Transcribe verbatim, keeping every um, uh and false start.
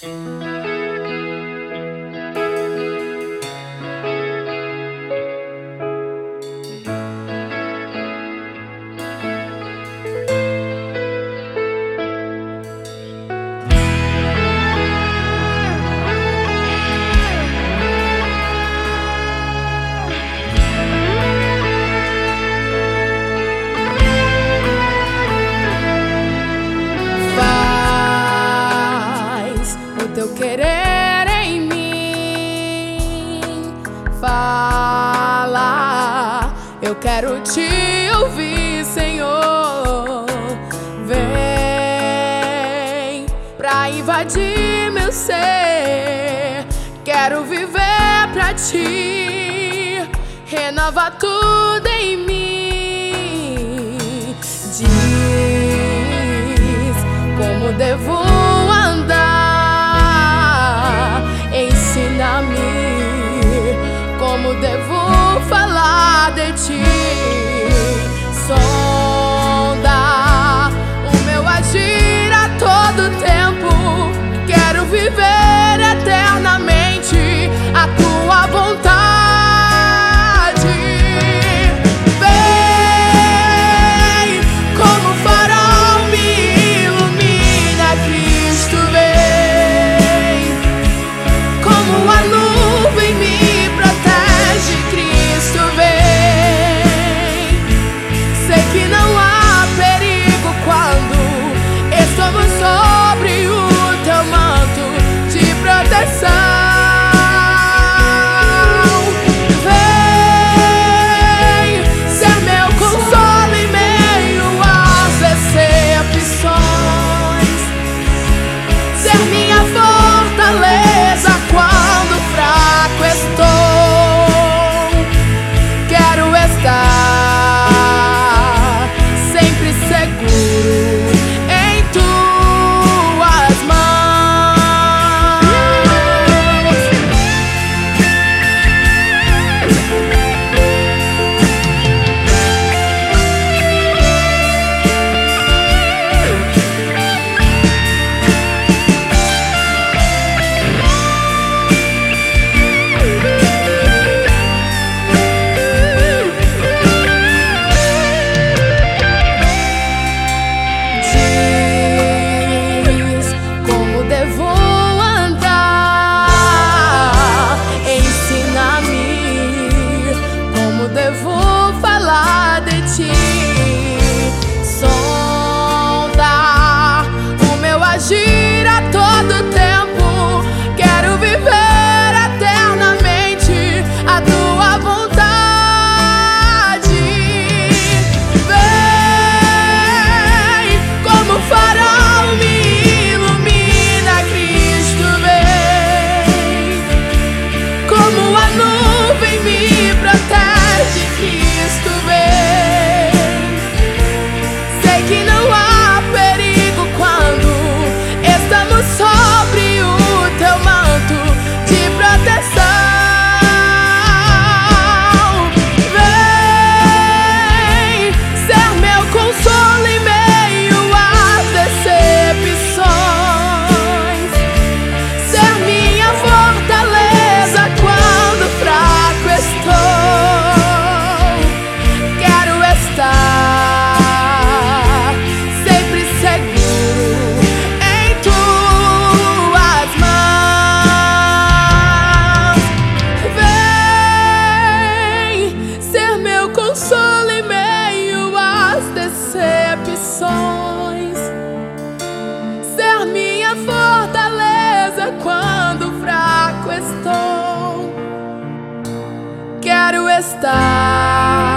Teu querer em mim, fala, eu quero te ouvir, Senhor. Vem pra invadir meu ser, quero viver pra ti, renova tudo em mim. Diz como devo andar, ensina-me como devo falar de ti. Sonda o meu agir a todo tempo, quero viver eternamente a tua vontade. Vem como farol, me ilumina, Cristo, vem como a nuvem me protege, Cristo, vem. Sei que não há perigo quando estamos sobre o teu manto de proteção. Vem ser meu consolo em meio às decepções, ser minha fortaleza quando fraco estou. Quero estar sempre seguro em tuas mãos. Diz como devo andar, ensina-me como devo falar de ti. Sonda o meu agir a todo tempo, quero viver eternamente a tua vontade. Vem como farol, me ilumina, Cristo, vem como a nuvem me protege, Cristo, vem. Sei que não há perigo quando estamos sobre o teu manto de proteção. Vem ser meu consolo em meio às decepções, ser minha fortaleza quando fraco estou. Quero estar sempre seguro em tuas mãos. Vem ser meu consolo em meio às decepções, ser minha fortaleza quando fraco estou. Quero estar